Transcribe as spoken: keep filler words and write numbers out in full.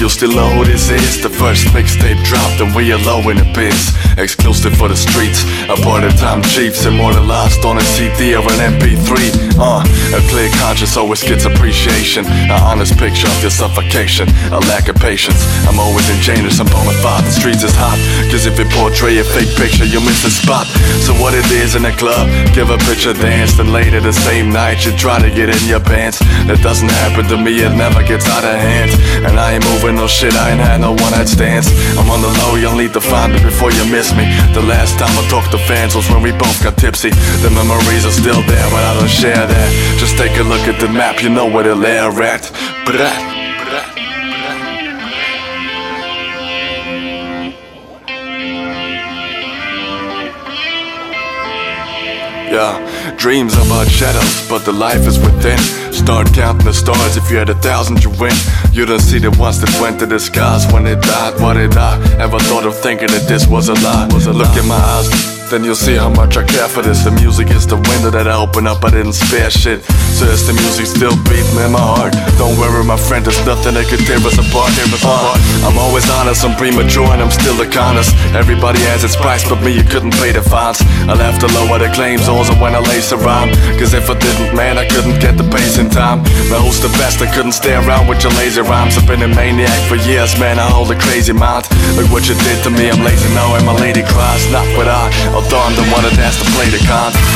you still know who this is. The first mixtape dropped and we are low in the biz. Exclusive for the streets, a part-of-time Chiefs, immortalized on a C D or an M P three. Uh, a clear conscience always gets appreciation. An honest picture of your suffocation, a lack of patience. I'm always ingenious, I'm bona fide. The streets is hot, cause if you portray a fake picture, you miss a spot. So what it is in a club, give a picture dance, then later the same night you try to get in your pants. That doesn't happen to me, it never gets out of hand. And I ain't moving no shit, I ain't had no one-night stands. I'm on the low, you'll need to find me before you miss me. The last time I talked to fans was when we both got tipsy. The memories are still there, but I don't share that. Just take a look at the map, you know where they're at. Brat. Yeah, dreams about shadows, but the life is within. Start counting the stars, if you had a thousand you win. You don't see the ones that went to the skies when they died. What did I ever thought of thinking that this was a lie? Look in my eyes, then you'll see how much I care for this. The music is the window that I open up, I didn't spare shit. So as the music still beating in my heart, don't worry my friend, there's nothing that could tear us apart. uh, I'm always honest, I'm premature and I'm still a honest. Everybody has its price, but me, you couldn't pay the fines. I'll have to lower the claims also when I lace a rhyme. Cause if I didn't, man, I couldn't get the pace in time. Now who's the best? I couldn't stay around with your lazy rhymes. I've been a maniac for years, man, I hold a crazy mind. Look what you did to me, I'm lazy now and my lady cries. Not what I, although I'm the one that has to play the con.